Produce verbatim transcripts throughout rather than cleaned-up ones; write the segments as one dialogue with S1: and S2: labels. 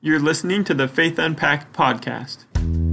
S1: You're listening to the Faith Unpacked podcast.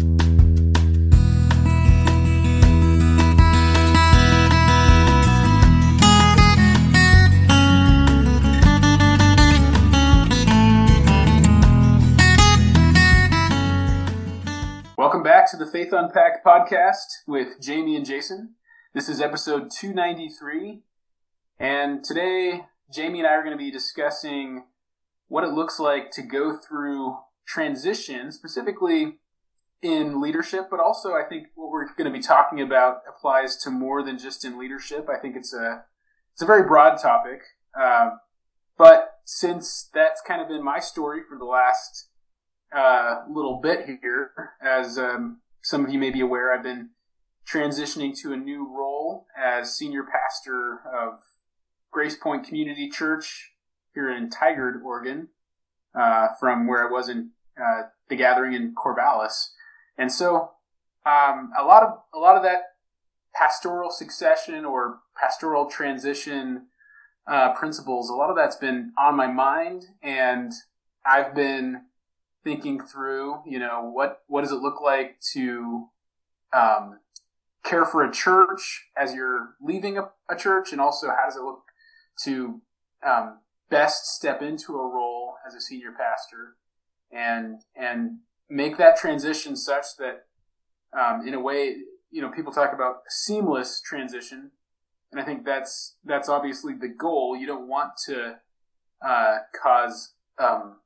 S2: Welcome back to the Faith Unpacked podcast with Jamie and Jason. This is episode two ninety-three, and today Jamie and I are going to be discussing what it looks like to go through transition, specifically in leadership, but also I think what we're going to be talking about applies to more than just in leadership. I think it's a it's a very broad topic, uh, but since that's kind of been my story for the last uh, little bit here, as um, some of you may be aware, I've been transitioning to a new role as senior pastor of Grace Point Community Church here in Tigard, Oregon, uh, from where I was in uh, the Gathering in Corvallis, and so um, a lot of a lot of that pastoral succession or pastoral transition uh, principles, a lot of that's been on my mind, and I've been thinking through, you know, what what does it look like to um, care for a church as you're leaving a, a church, and also how does it look to um, best step into a role as a senior pastor and and make that transition such that um, in a way, you know, people talk about seamless transition, and I think that's that's obviously the goal. You don't want to uh, cause um,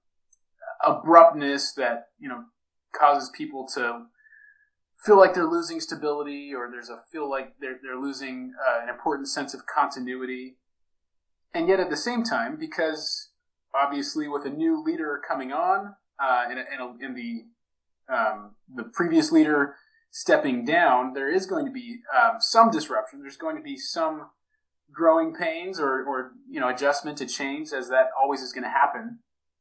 S2: abruptness that, you know, causes people to feel like they're losing stability, or there's a feel like they're they're losing uh, an important sense of continuity. And yet at the same time, because obviously with a new leader coming on, uh, and, and, and the um, the previous leader stepping down, there is going to be um, some disruption. There's going to be some growing pains, or, or you know, adjustment to change, as that always is going to happen.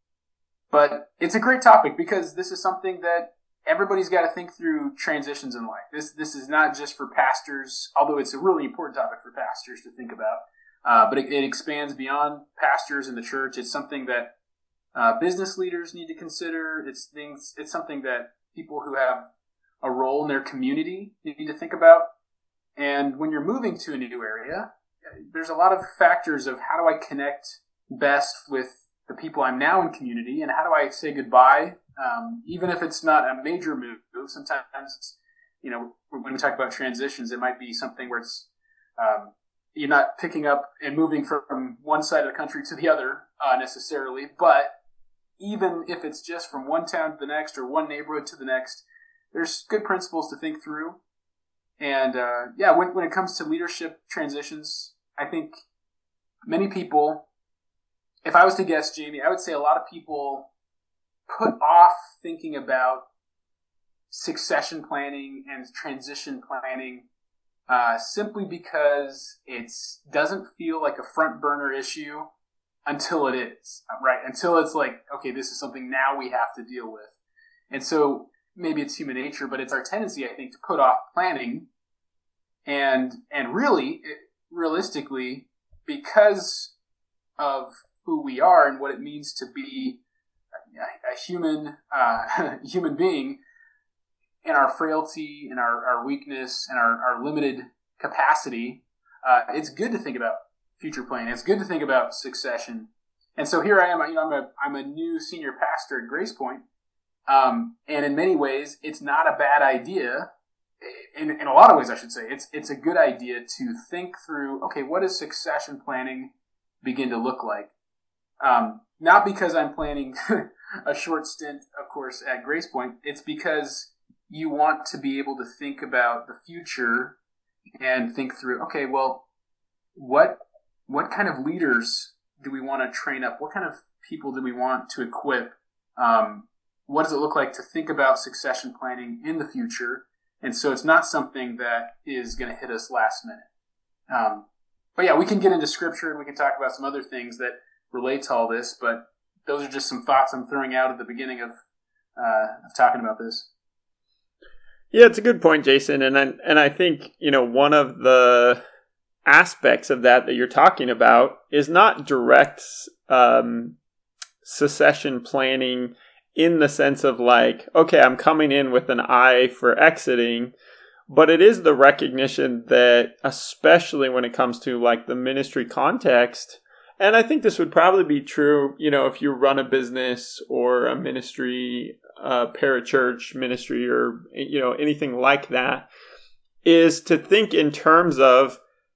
S2: But it's a great topic because this is something that everybody's got to think through transitions in life. This this is not just for pastors, although it's a really important topic for pastors to think about. Uh, but it, it expands beyond pastors in the church. It's something that uh, business leaders need to consider. It's things. It's something that people who have a role in their community need to think about. And when you're moving to a new area, there's a lot of factors of how do I connect best with the people I'm now in community, and how do I say goodbye, um, even if it's not a major move. Sometimes, it's, you know, when we talk about transitions, it might be something where it's um, you're not picking up and moving from one side of the country to the other uh, necessarily, but even if it's just from one town to the next or one neighborhood to the next, there's good principles to think through. And uh, yeah, when, when it comes to leadership transitions, I think many people, if I was to guess, Jamie, I would say a lot of people put off thinking about succession planning and transition planning Uh, simply because it doesn't feel like a front burner issue until it is, right? Until it's like, okay, this is something now we have to deal with. And so maybe it's human nature, but it's our tendency, I think, to put off planning. And and really, it, realistically, because of who we are and what it means to be a, a human uh, human being, and our frailty and our, our weakness and our, our limited capacity, uh, it's good to think about future planning. It's good to think about succession. And so here I am, you know, I'm a, I'm a new senior pastor at Grace Point. Um, and in many ways, it's not a bad idea. In, in a lot of ways, I should say, it's, it's a good idea to think through, okay, what does succession planning begin to look like? Um, not because I'm planning a short stint, of course, at Grace Point. It's because you want to be able to think about the future and think through, okay, well, what what kind of leaders do we want to train up? What kind of people do we want to equip? Um, what does it look like to think about succession planning in the future? And so it's not something that is going to hit us last minute. Um, but yeah, we can get into scripture and we can talk about some other things that relate to all this, but those are just some thoughts I'm throwing out at the beginning of, uh, of talking about this.
S1: Yeah, it's a good point, Jason. And I, and I think, you know, one of the aspects of that that you're talking about is not direct um, succession planning in the sense of like, okay, I'm coming in with an eye for exiting, but it is the recognition that, especially when it comes to like the ministry context, and I think this would probably be true, you know, if you run a business or a ministry, uh, parachurch ministry, or, you know, anything like that, is to think in terms of,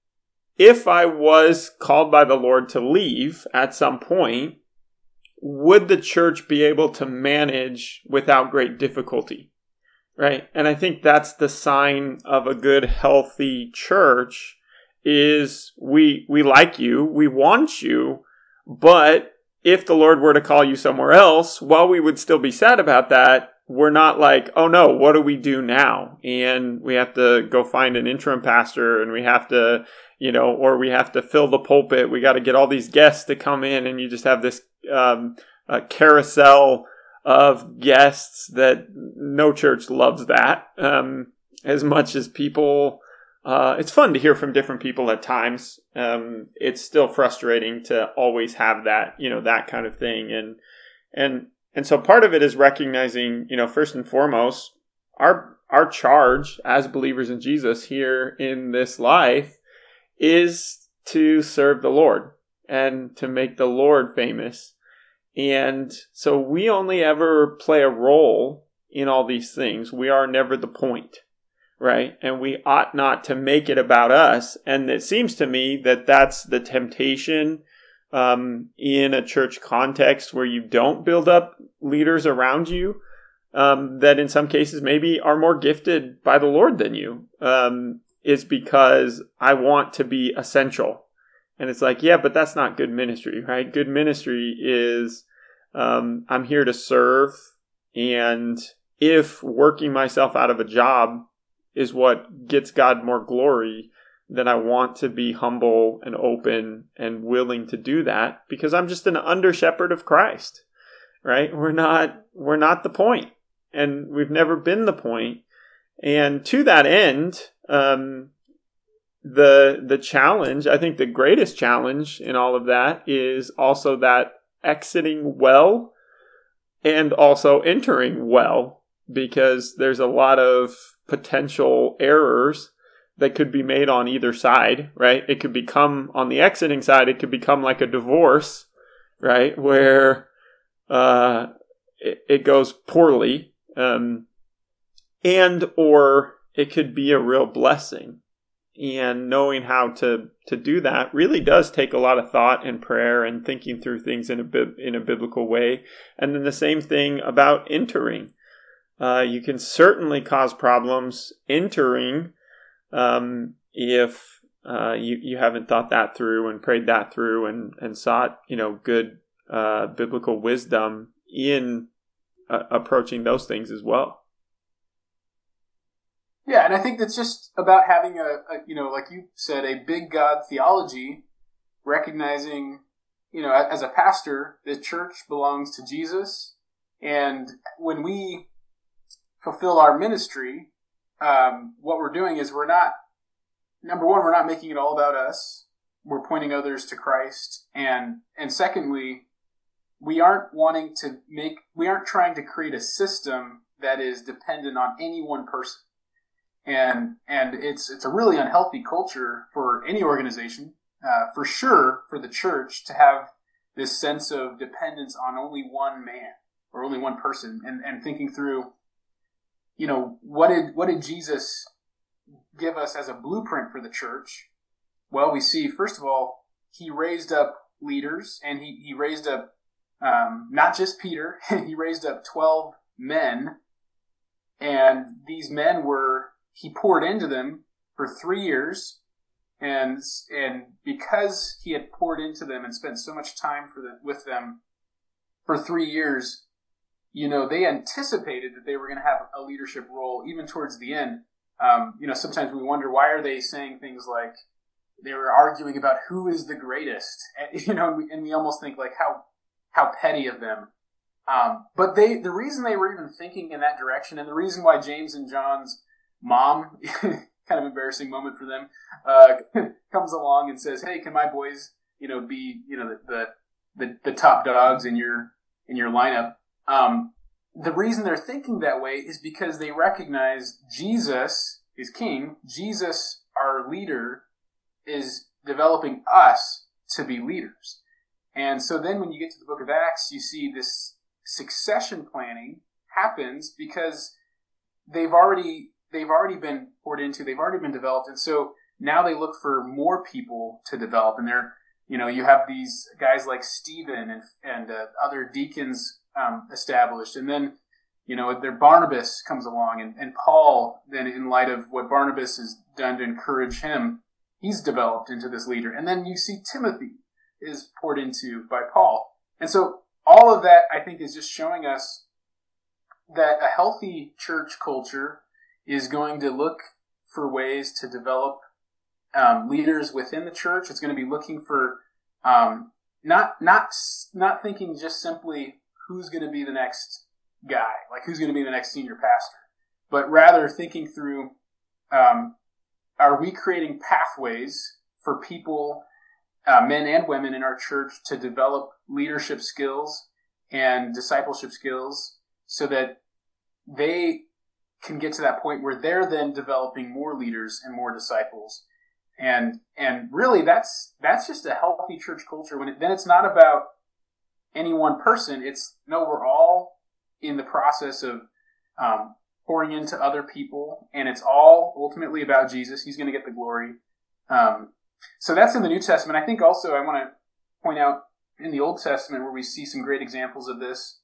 S1: if I was called by the Lord to leave at some point, would the church be able to manage without great difficulty? Right? And I think that's the sign of a good, healthy church is we we like you, we want you, but if the Lord were to call you somewhere else, while we would still be sad about that, we're not like, oh no, what do we do now? And we have to go find an interim pastor, and we have to, you know, or we have to fill the pulpit. We got to get all these guests to come in, and you just have this um, uh, carousel of guests that no church loves that um, as much as people. Uh, it's fun to hear from different people at times. Um, it's still frustrating to always have that, you know, that kind of thing. And, and, and so part of it is recognizing, you know, first and foremost, our, our charge as believers in Jesus here in this life is to serve the Lord and to make the Lord famous. And so we only ever play a role in all these things. We are never the point. Right? And we ought not to make it about us. And it seems to me that that's the temptation um, in a church context where you don't build up leaders around you um, that in some cases maybe are more gifted by the Lord than you, um, is because I want to be essential. And it's like, yeah, but that's not good ministry, right? Good ministry is um, I'm here to serve. And if working myself out of a job is what gets God more glory, then I want to be humble and open and willing to do that because I'm just an under shepherd of Christ, right? We're not, we're not the point, and we've never been the point. And to that end, um, the, the challenge, I think the greatest challenge in all of that is also that exiting well and also entering well, because there's a lot of potential errors that could be made on either side, right? It could become, on the exiting side, it could become like a divorce, right? Where uh, it, it goes poorly, um, and or it could be a real blessing. And knowing how to, to do that really does take a lot of thought and prayer and thinking through things in a bib- in a biblical way. And then the same thing about entering. Uh, you can certainly cause problems entering um, if uh, you, you haven't thought that through and prayed that through and, and sought, you know, good uh, biblical wisdom in uh, approaching those things as well.
S2: Yeah, and I think that's just about having a, a, you know, like you said, a big God theology, recognizing, you know, as a pastor, the church belongs to Jesus. And when we fulfill our ministry, um, what we're doing is we're not, number one, we're not making it all about us. We're pointing others to Christ. And, and secondly, we aren't wanting to make, we aren't trying to create a system that is dependent on any one person. And, and it's, it's a really unhealthy culture for any organization, uh, for sure for the church to have this sense of dependence on only one man or only one person, and, and thinking through, you know, what did what did Jesus give us as a blueprint for the church? Well, we see, first of all, he raised up leaders, and he, he raised up um, not just Peter, he raised up twelve men, and these men were, he poured into them for three years, and and because he had poured into them and spent so much time for the, with them for three years, you know, they anticipated that they were going to have a leadership role even towards the end. Um, you know, sometimes we wonder, why are they saying things like they were arguing about who is the greatest? And, you know, and we, and we almost think like how how petty of them. Um, but they, the reason they were even thinking in that direction, and the reason why James and John's mom, kind of embarrassing moment for them, uh, comes along and says, "Hey, can my boys, you know, be, you know, the the, the, the top dogs in your in your lineup?" Um, the reason they're thinking that way is because they recognize Jesus is king. Jesus, our leader, is developing us to be leaders. And so then when you get to the book of Acts, you see this succession planning happens because they've already they've already been poured into, they've already been developed, and so now they look for more people to develop. And they're, you know, you have these guys like Stephen and and uh, other deacons um, established, and then, you know, their Barnabas comes along, and, and Paul, then in light of what Barnabas has done to encourage him, he's developed into this leader. And then you see Timothy is poured into by Paul. And so all of that, I think, is just showing us that a healthy church culture is going to look for ways to develop um, leaders within the church. It's going to be looking for um, not not not thinking just simply who's going to be the next guy, like who's going to be the next senior pastor, but rather thinking through, um, are we creating pathways for people, uh, men and women in our church, to develop leadership skills and discipleship skills so that they can get to that point where they're then developing more leaders and more disciples. And and really, that's that's just a healthy church culture. When it, then it's not about any one person. It's, no, we're all in the process of um, pouring into other people, and it's all ultimately about Jesus. He's going to get the glory. Um, so that's in the New Testament. I think also I want to point out in the Old Testament where we see some great examples of this.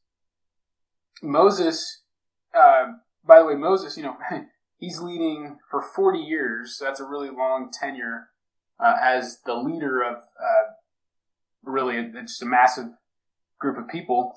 S2: Moses, uh, by the way, Moses, you know, he's leading for forty years. So that's a really long tenure uh, as the leader of uh, really a, just a massive group of people.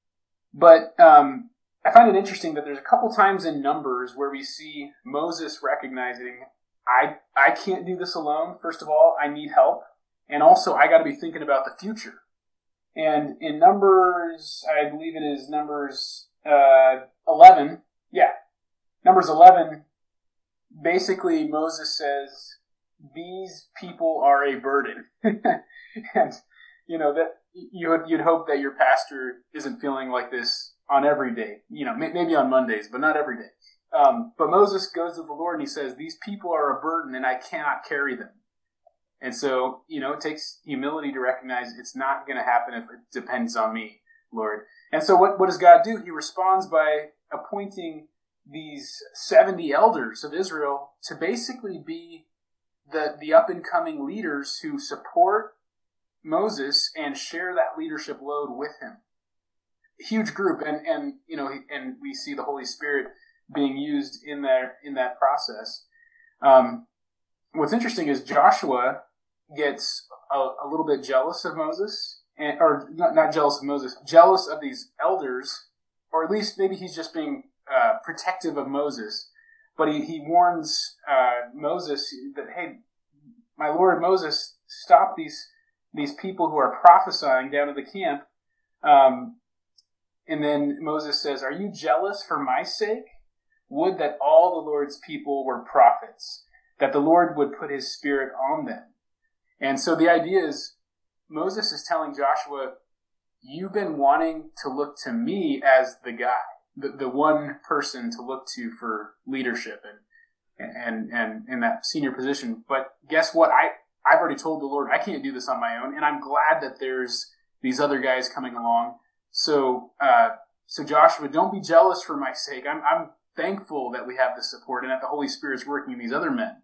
S2: But um, I find it interesting that there's a couple times in Numbers where we see Moses recognizing, I I can't do this alone. First of all, I need help. And also, I got to be thinking about the future. And in Numbers, I believe it is Numbers uh, eleven. Yeah, Numbers eleven, basically Moses says, these people are a burden. And, you know, that you would, you'd hope that your pastor isn't feeling like this on every day. You know, maybe on Mondays, but not every day. Um, but Moses goes to the Lord and he says, these people are a burden and I cannot carry them. And so, you know, it takes humility to recognize it's not going to happen if it depends on me, Lord. And so what, what does God do? He responds by appointing these seventy elders of Israel to basically be the, the up-and-coming leaders who support Moses and share that leadership load with him. Huge group, and, and you know, and we see the Holy Spirit being used in there in that process. Um, what's interesting is Joshua gets a, a little bit jealous of Moses, and, or not, not jealous of Moses, jealous of these elders, or at least maybe he's just being uh, protective of Moses. But he, he warns uh, Moses that, hey, my Lord Moses, stop these these people who are prophesying down at the camp. Um, and then Moses says, are you jealous for my sake? Would that all the Lord's people were prophets, that the Lord would put his spirit on them. And so the idea is, Moses is telling Joshua, you've been wanting to look to me as the guy, the, the one person to look to for leadership and, and, and in that senior position. But guess what? I, I've already told the Lord I can't do this on my own, and I'm glad that there's these other guys coming along. So, uh, so Joshua, don't be jealous for my sake. I'm, I'm thankful that we have the support and that the Holy Spirit's working in these other men.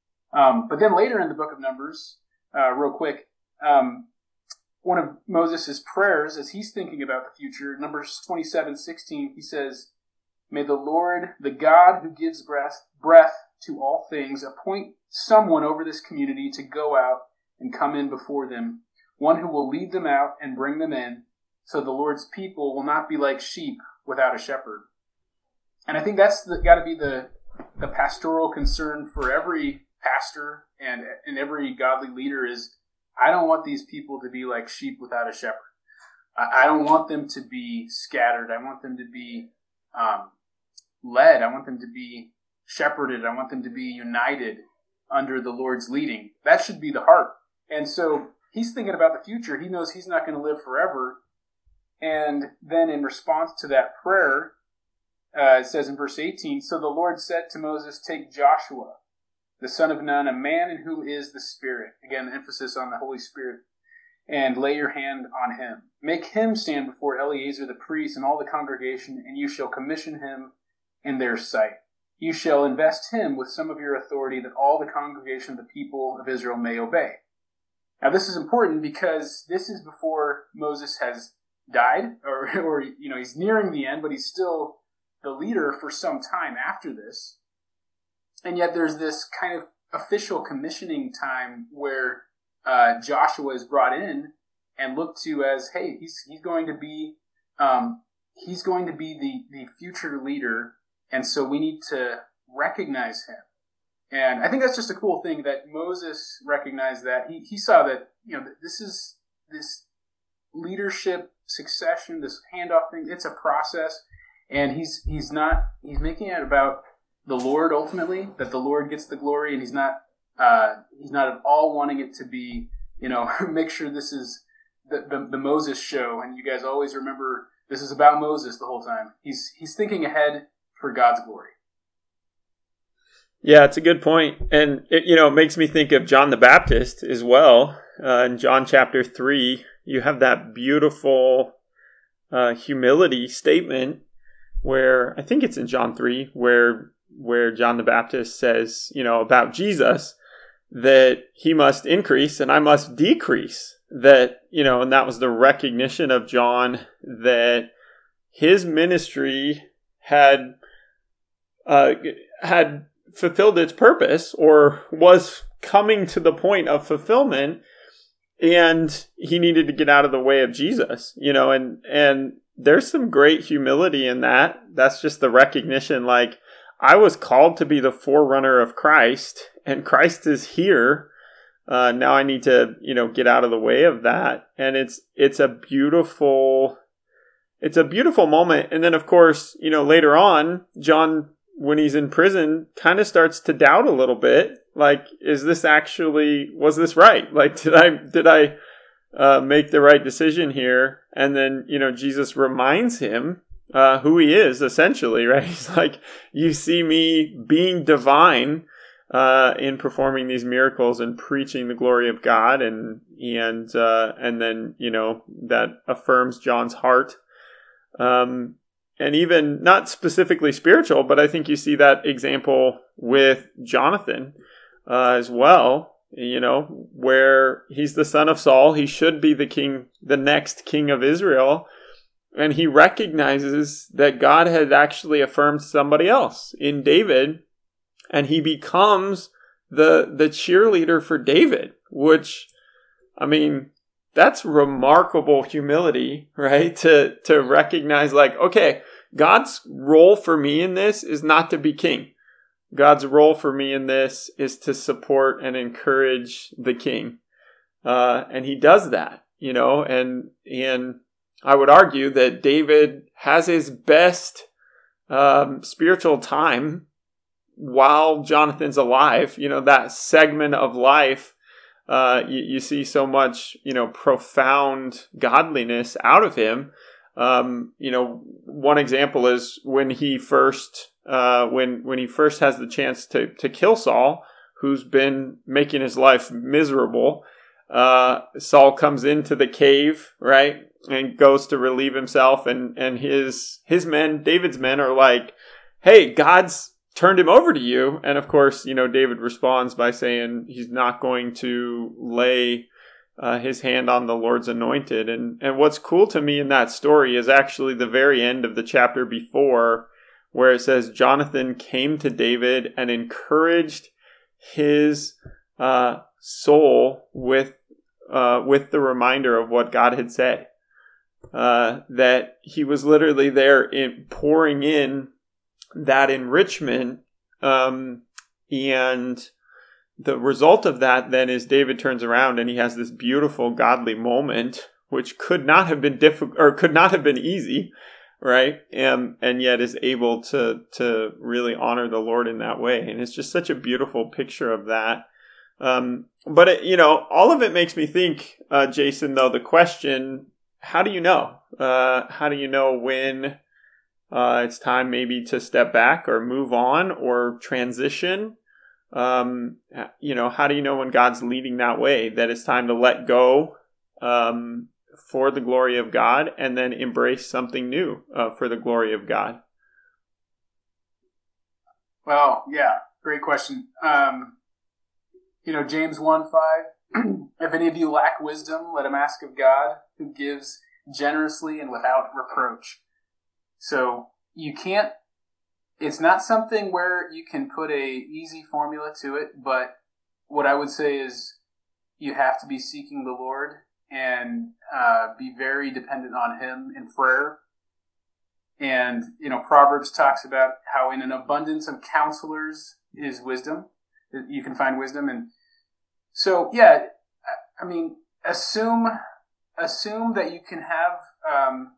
S2: Um, but then later in the book of Numbers, uh, real quick, um, one of Moses' prayers as he's thinking about the future, Numbers twenty-seven sixteen, he says, may the Lord, the God who gives breath, breath to all things, appoint someone over this community to go out and come in before them, one who will lead them out and bring them in, so the Lord's people will not be like sheep without a shepherd. And I think that's got to be the the pastoral concern for every pastor and, and every godly leader is, I don't want these people to be like sheep without a shepherd. I, I don't want them to be scattered. I want them to be um, led. I want them to be shepherded. I want them to be united under the Lord's leading. That should be the heart. And so he's thinking about the future. He knows he's not going to live forever. And then in response to that prayer, uh, it says in verse eighteen, "So the Lord said to Moses, take Joshua, the son of Nun, a man in whom is the Spirit," again, emphasis on the Holy Spirit, "and lay your hand on him. Make him stand before Eleazar the priest and all the congregation, and you shall commission him in their sight. You shall invest him with some of your authority, that all the congregation of the people of Israel may obey." Now this is important because this is before Moses has died, or, or you know, he's nearing the end, but he's still the leader for some time after this. And yet there's this kind of official commissioning time where uh, Joshua is brought in and looked to as, hey, he's he's going to be um, he's going to be the, the future leader, and so we need to recognize him. And I think that's just a cool thing that Moses recognized that. He he saw that, you know, this is this leadership succession, this handoff thing, it's a process, and he's he's not he's making it about the Lord ultimately, that the Lord gets the glory, and he's not uh, he's not at all wanting it to be, you know, make sure this is the, the the Moses show, and you guys always remember this is about Moses the whole time. He's he's thinking ahead for God's glory.
S1: Yeah, it's a good point. And, it, you know, it makes me think of John the Baptist as well. Uh, in John chapter three, you have that beautiful uh, humility statement where, I think it's in John three, where where John the Baptist says, you know, about Jesus, that he must increase and I must decrease. That, you know, and that was the recognition of John that his ministry had uh, had fulfilled its purpose, or was coming to the point of fulfillment, and he needed to get out of the way of Jesus, you know, and, and there's some great humility in that. That's just the recognition, like, I was called to be the forerunner of Christ, and Christ is here. Uh, now I need to, you know, get out of the way of that. And it's, it's a beautiful, it's a beautiful moment. And then, of course, you know, later on, John, when he's in prison, kind of starts to doubt a little bit. Like, is this actually, was this right? Like, did I, did I uh, make the right decision here? And then, you know, Jesus reminds him uh, who he is, essentially, right? He's like, you see me being divine uh, in performing these miracles and preaching the glory of God. And, and, uh, and then, you know, that affirms John's heart. Um, And even not specifically spiritual, but I think you see that example with Jonathan uh, as well, you know, where he's the son of Saul. He should be the king, the next king of Israel. And he recognizes that God had actually affirmed somebody else in David. And he becomes the, the cheerleader for David, which, I mean, that's remarkable humility, right? To, to recognize, like, okay, God's role for me in this is not to be king. God's role for me in this is to support and encourage the king. Uh, and he does that, you know, and, and I would argue that David has his best, um, spiritual time while Jonathan's alive. You know, that segment of life, uh, you, you see so much, you know, profound godliness out of him. Um, you know, one example is when he first, uh, when, when he first has the chance to, to kill Saul, who's been making his life miserable. Uh, Saul comes into the cave, right? And goes to relieve himself, and, and his, his men, David's men, are like, hey, God's turned him over to you. And of course, you know, David responds by saying he's not going to lay Uh, his hand on the Lord's anointed. And, and what's cool to me in that story is actually the very end of the chapter before, where it says Jonathan came to David and encouraged his uh, soul with uh, with the reminder of what God had said. Uh, that he was literally there in pouring in that enrichment, um, and the result of that then is David turns around and he has this beautiful godly moment, which could not have been difficult, or could not have been easy, right? And and yet is able to to really honor the Lord in that way. And it's just such a beautiful picture of that. Um, but it, you know, all of it makes me think, uh, Jason. Though the question, how do you know? Uh, how do you know when uh, it's time maybe to step back or move on or transition. Um, you know, how do you know when God's leading that way, that it's time to let go um, for the glory of God and then embrace something new uh, for the glory of God?
S2: Well, yeah, great question. Um, you know, James one five, if any of you lack wisdom, let him ask of God, who gives generously and without reproach. So you can't, it's not something where you can put a easy formula to it, but what I would say is you have to be seeking the Lord and uh, be very dependent on him in prayer. And, you know, Proverbs talks about how in an abundance of counselors is wisdom. You can find wisdom. And so, yeah, I mean, assume assume that you can have um,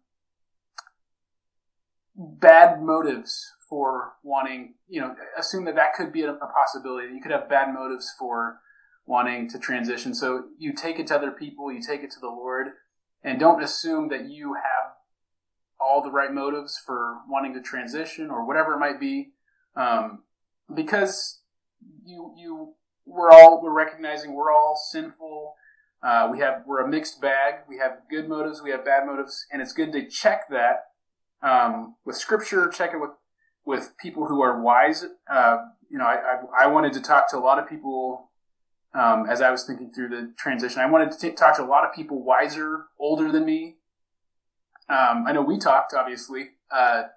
S2: bad motives for wanting, you know, assume that that could be a, a possibility. You could have bad motives for wanting to transition. So you take it to other people, you take it to the Lord, and don't assume that you have all the right motives for wanting to transition or whatever it might be, um, because you you we're all we're recognizing we're all sinful. Uh, we have we're a mixed bag. We have good motives, we have bad motives, and it's good to check that um, with Scripture. Check it with with people who are wise. Uh, you know, I, I I wanted to talk to a lot of people um, as I was thinking through the transition. I wanted to t- talk to a lot of people wiser, older than me. Um, I know we talked, obviously. Uh,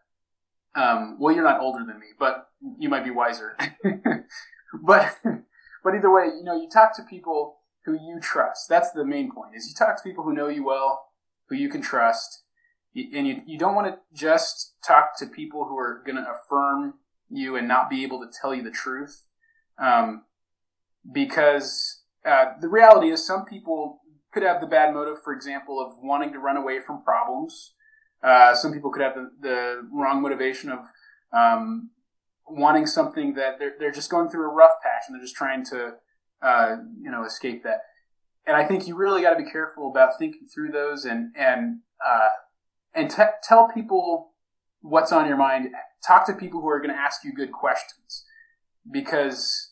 S2: um, well, you're not older than me, but you might be wiser. but, but either way, you know, you talk to people who you trust. That's the main point. Is you talk to people who know you well, who you can trust, and you you don't want to just talk to people who are going to affirm you and not be able to tell you the truth, um, because uh, the reality is some people could have the bad motive, for example, of wanting to run away from problems. Uh, some people could have the, the wrong motivation of um, wanting something that they're they're just going through a rough patch and they're just trying to uh, you know escape that. And I think you really got to be careful about thinking through those and and uh, and te- tell people what's on your mind. Talk to people who are going to ask you good questions, because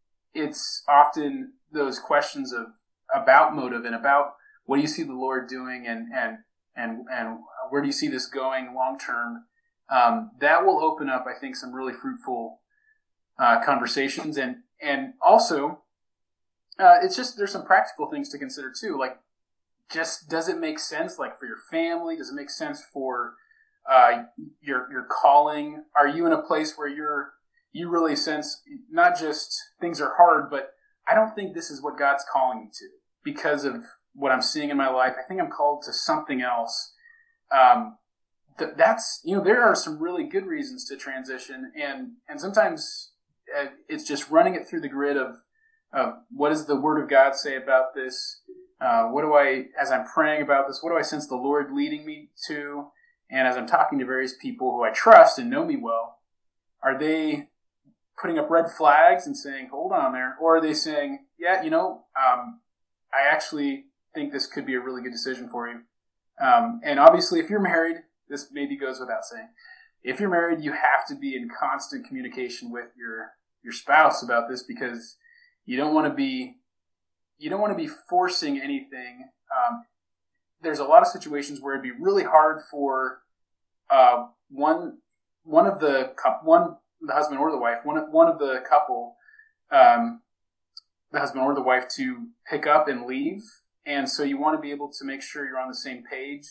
S2: it's often those questions of about motive and about what do you see the Lord doing and and and and where do you see this going long term. Um, that will open up, I think, some really fruitful uh, conversations, and and also uh, it's just there's some practical things to consider too. Like, just does it make sense? Like for your family, does it make sense for uh, your your calling? Are you in a place where you're you really sense not just things are hard, but I don't think this is what God's calling me to because of what I'm seeing in my life. I think I'm called to something else. Um, th- that's, you know, there are some really good reasons to transition. And, and sometimes uh, it's just running it through the grid of, of what does the Word of God say about this? Uh, what do I, as I'm praying about this, what do I sense the Lord leading me to? And as I'm talking to various people who I trust and know me well, are they putting up red flags and saying, hold on there? Or are they saying, yeah, you know, um, I actually think this could be a really good decision for you. Um, and obviously, if you're married, this maybe goes without saying. If you're married, you have to be in constant communication with your, your spouse about this, because you don't want to be, you don't want to be forcing anything. Um, there's a lot of situations where it'd be really hard for uh, one, one of the one, the husband or the wife, one one of the couple, um, the husband or the wife, to pick up and leave. And so you want to be able to make sure you're on the same page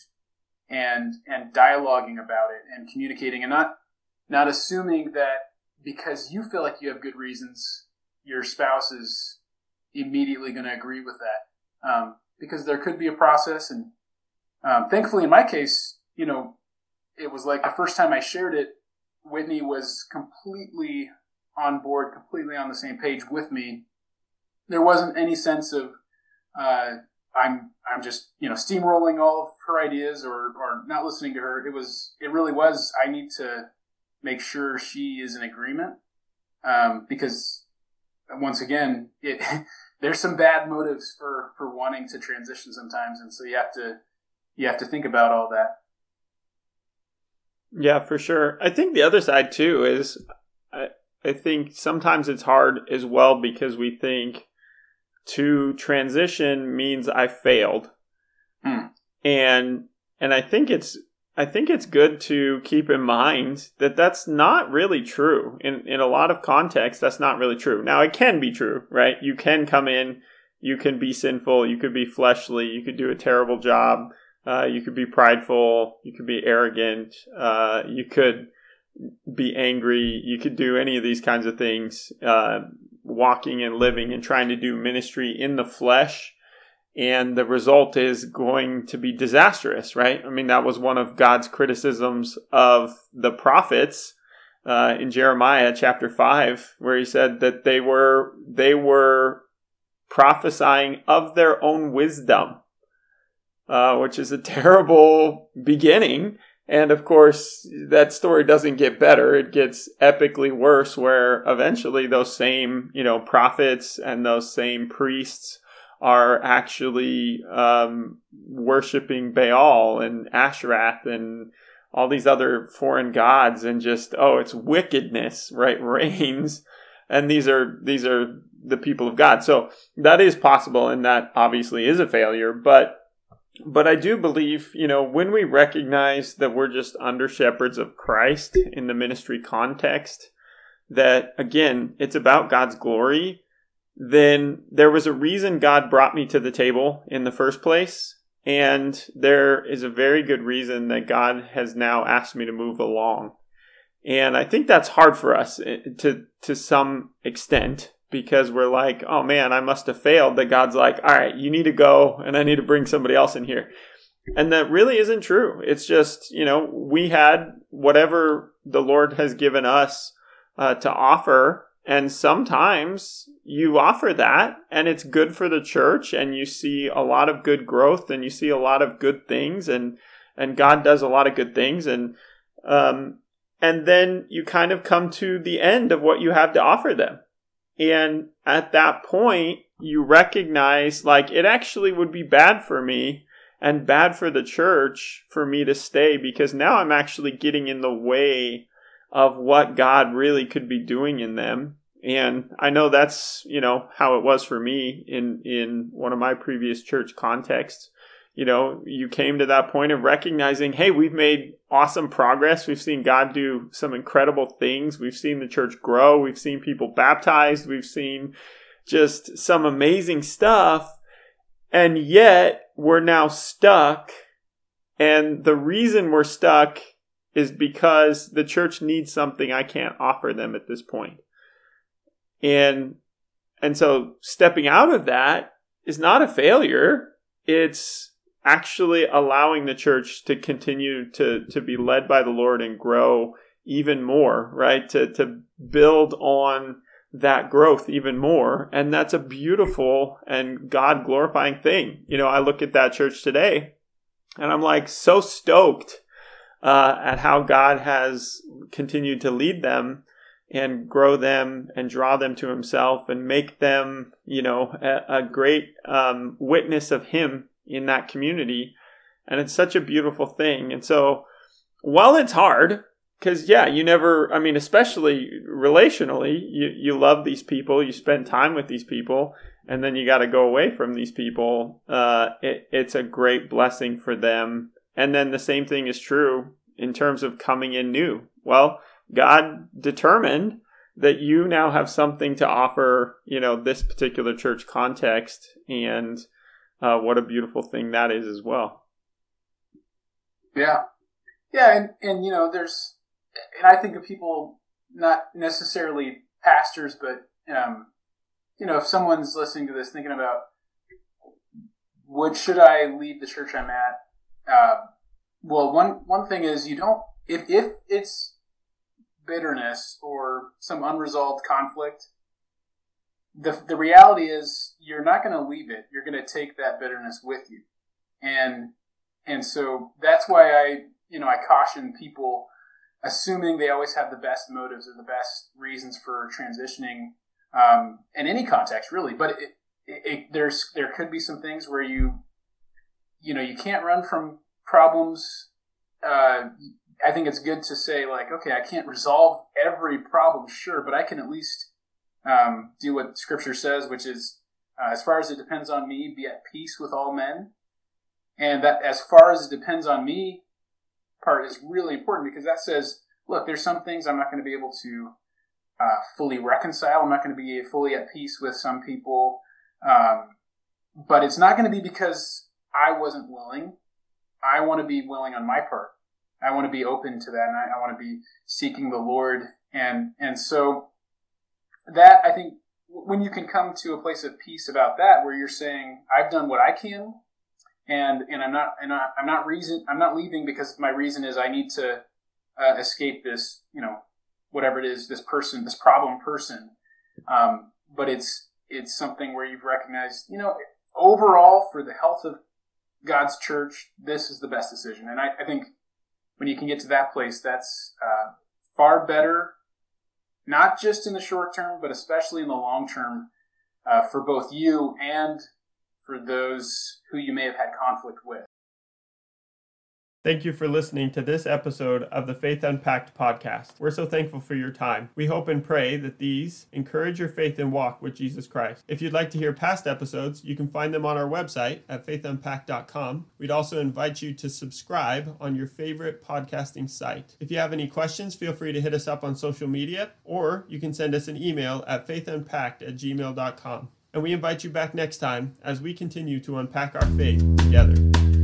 S2: and and dialoguing about it and communicating, and not not assuming that because you feel like you have good reasons, your spouse is immediately going to agree with that. Um, because there could be a process. And um, thankfully, in my case, you know, it was like the first time I shared it, Whitney was completely on board, completely on the same page with me. There wasn't any sense of uh, I'm I'm just, you know, steamrolling all of her ideas or, or not listening to her. It was it really was I need to make sure she is in agreement, um, because once again it there's some bad motives for, for wanting to transition sometimes, and so you have to you have to think about all that.
S1: Yeah, for sure. I think the other side too is I, I think sometimes it's hard as well because we think to transition means I failed.
S2: Mm.
S1: And and I think it's I think it's good to keep in mind that that's not really true. In in a lot of contexts, that's not really true. Now, it can be true, right? You can come in, you can be sinful, you could be fleshly, you could do a terrible job, uh, you could be prideful, you could be arrogant, uh, you could be angry, you could do any of these kinds of things, uh, walking and living and trying to do ministry in the flesh. And the result is going to be disastrous, right? I mean, that was one of God's criticisms of the prophets uh, in Jeremiah chapter five, where he said that they were they were prophesying of their own wisdom, uh, which is a terrible beginning. And of course, that story doesn't get better. It gets epically worse, where eventually those same, you know, prophets and those same priests are actually um, worshiping Baal and Asherath and all these other foreign gods, and just, oh, it's wickedness, right, reigns. And these are these are the people of God. So that is possible, and that obviously is a failure. But but I do believe, you know, when we recognize that we're just under shepherds of Christ in the ministry context, that, again, it's about God's glory, then there was a reason God brought me to the table in the first place. And there is a very good reason that God has now asked me to move along. And I think that's hard for us to, to some extent, because we're like, oh man, I must have failed. That God's like, all right, you need to go and I need to bring somebody else in here. And that really isn't true. It's just, you know, we had whatever the Lord has given us uh, to offer. And sometimes you offer that and it's good for the church, and you see a lot of good growth, and you see a lot of good things, and, and God does a lot of good things. And, um, and then you kind of come to the end of what you have to offer them. And at that point, you recognize, like, it actually would be bad for me and bad for the church for me to stay, because now I'm actually getting in the way of what God really could be doing in them. And I know that's, you know, how it was for me in, in one of my previous church contexts. You know, you came to that point of recognizing, hey, we've made awesome progress. We've seen God do some incredible things. We've seen the church grow. We've seen people baptized. We've seen just some amazing stuff. And yet we're now stuck. And the reason we're stuck is because the church needs something I can't offer them at this point. And, and so stepping out of that is not a failure. It's actually allowing the church to continue to, to be led by the Lord and grow even more, right? To, to build on that growth even more. And that's a beautiful and God glorifying thing. You know, I look at that church today and I'm like so stoked uh, at how God has continued to lead them and grow them and draw them to himself and make them, you know, a, a great um, witness of him in that community. And it's such a beautiful thing. And so while it's hard, because, yeah, you never, I mean, especially relationally, you, you love these people, you spend time with these people, and then you got to go away from these people. Uh, it, it's a great blessing for them. And then the same thing is true in terms of coming in new. Well, God determined that you now have something to offer, you know, this particular church context. And uh, what a beautiful thing that is as well.
S2: Yeah. Yeah. And, and, you know, there's, and I think of people, not necessarily pastors, but, um, you know, if someone's listening to this thinking about, what should I leave the church I'm at? Uh, well, one, one thing is you don't, if, if it's bitterness or some unresolved conflict, the the reality is you're not going to leave it. You're going to take that bitterness with you. And, and so that's why I, you know, I caution people assuming they always have the best motives or the best reasons for transitioning, um, in any context really. But it, it, it, there's, there could be some things where you, you know, you can't run from problems, uh, I think it's good to say, like, okay, I can't resolve every problem, sure, but I can at least um, do what Scripture says, which is, uh, as far as it depends on me, be at peace with all men. And that as far as it depends on me part is really important, because that says, look, there's some things I'm not going to be able to uh, fully reconcile. I'm not going to be fully at peace with some people. Um, but it's not going to be because I wasn't willing. I want to be willing on my part. I want to be open to that, and I, I want to be seeking the Lord. And and so that, I think, when you can come to a place of peace about that, where you're saying, I've done what I can, and and I'm not and I, I'm not reason I'm not leaving because my reason is I need to uh, escape this, you know, whatever it is, this person, this problem person. Um, but it's it's something where you've recognized, you know, overall, for the health of God's church, this is the best decision. And I, I think when you can get to that place, that's uh, far better, not just in the short term, but especially in the long term, uh, for both you and for those who you may have had conflict with.
S1: Thank you for listening to this episode of the Faith Unpacked podcast. We're so thankful for your time. We hope and pray that these encourage your faith and walk with Jesus Christ. If you'd like to hear past episodes, you can find them on our website at faith unpacked dot com. We'd also invite you to subscribe on your favorite podcasting site. If you have any questions, feel free to hit us up on social media, or you can send us an email at faith unpacked at gmail dot com. And we invite you back next time as we continue to unpack our faith together.